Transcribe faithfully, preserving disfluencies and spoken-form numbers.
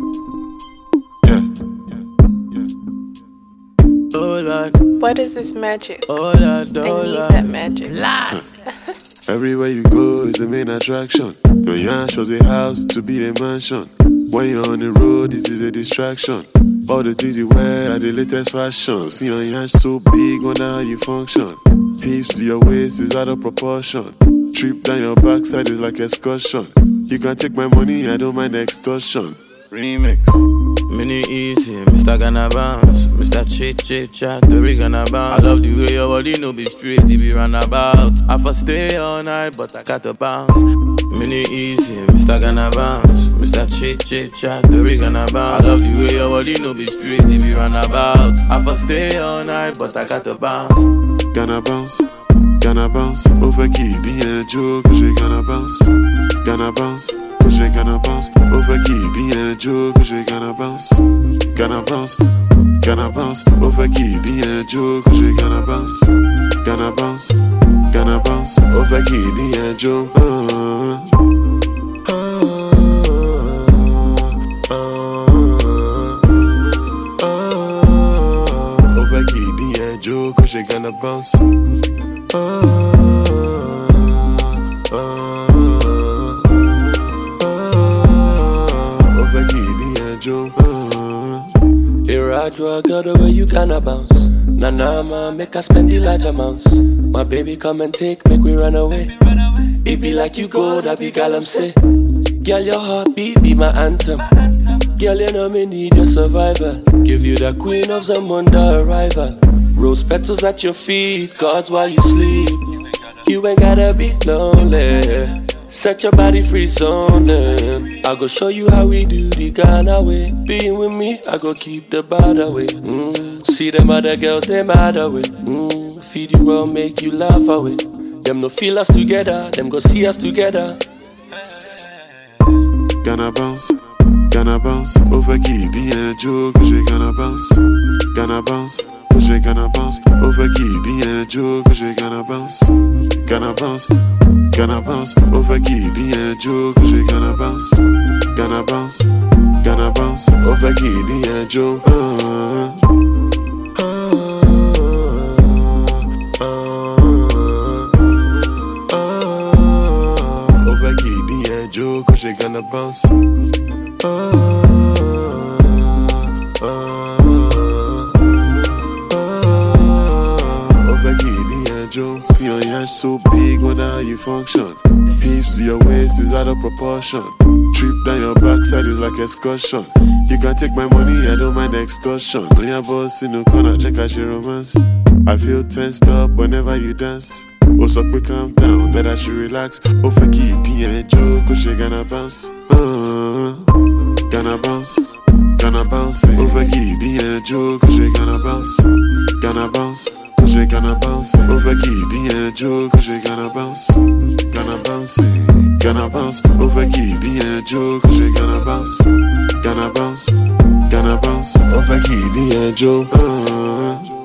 Yeah, yeah, yeah. Oh Lord, What is this magic? oh Lord, I oh need Lord. that magic. Last. Everywhere you go is the main attraction. Your yash was a house to be a mansion. When you're on the road, it is a distraction. All the things you wear are the latest fashion. See your yash so big, wonder how you function. Hips to your waist is out of proportion. Trip down your backside is like excursion. You can take my money, I don't mind extortion. Remix. Mini easy, Mister Gonna bounce, Mister Chit Chit Chat, the rig gonna bounce. I love the way your body no be straight, it be run about. I for stay all night, but I got to bounce. Mini easy, Mister Gonna bounce, Mister Chit Chit Chat, the rig gonna bounce. I love the way your body no be straight, it be run about. I for stay all night, but I got to bounce. Gonna bounce, gonna bounce. Over qui dit un jour que j'ai gonna bounce. Gonna bounce, que j'ai gonna bounce. Over qui dit un jour que j'ai gonna bounce. Gonna bounce, gonna bounce. Over qui dit un jour que j'ai gonna bounce. Gonna bounce, gonna bounce. Over qui dit un jour. Ah, ah, ah, ah. Over qui dit un jour que j'ai gonna bounce. Ah, ah, ah, ah. Over qui dit un jour. Irrational girl, the way you gonna bounce. Nah, nah, man, make us spend the large amounts. My baby come and take, make we run away. It be like you go, that be gal I'm say. Girl, your heartbeat be my anthem. Girl, you know me need your survival. Give you the queen of Zamunda arrival. Rose petals at your feet, cards while you sleep. You ain't gotta be lonely. Set your body free zoning. I go show you how we do the Ghana way. Being with me, I go keep the bad away. Mm. See them other girls, they mad away. Mm. Feed you well, make you laugh away. Them no feel us together, them go see us together. Gonna bounce, gonna bounce. Over qui dit un jour que j'ai gonna bounce. Gonna bounce, que j'ai gonna bounce. Over qui dit un jour que j'ai gonna bounce. Gonna bounce, gonna bounce. Over qui dit un jour que j'ai gonna bounce. Gonna bounce, gonna bounce. Over qui dit un jour. Ah, ah, ah, ah. Over qui dit un jour que j'ai gonna bounce. Ah, ah, ah, ah. Over qui dit un jour. See your yash so big, wonder how you function. Hips to your waist is out of proportion. Trip down your backside is like excursion. You can take my money, I don't mind extortion. When your boss in the corner, check out your romance. I feel tensed up whenever you dance. Oh, so quick, calm down, that I should relax. Oh, for key, D and Joe, cause she gonna bounce. Uh, gonna bounce, gonna bounce. Over key, D and Joe, cause she gonna bounce. Gonna bounce, cause she gonna bounce. Over key, D and Joe, cause she gonna bounce. Gonna bounce, gonna bounce. Over key, D and Joe, cause she gonna bounce. Gonna bounce, gonna bounce. Over key, D and Joe. Uh,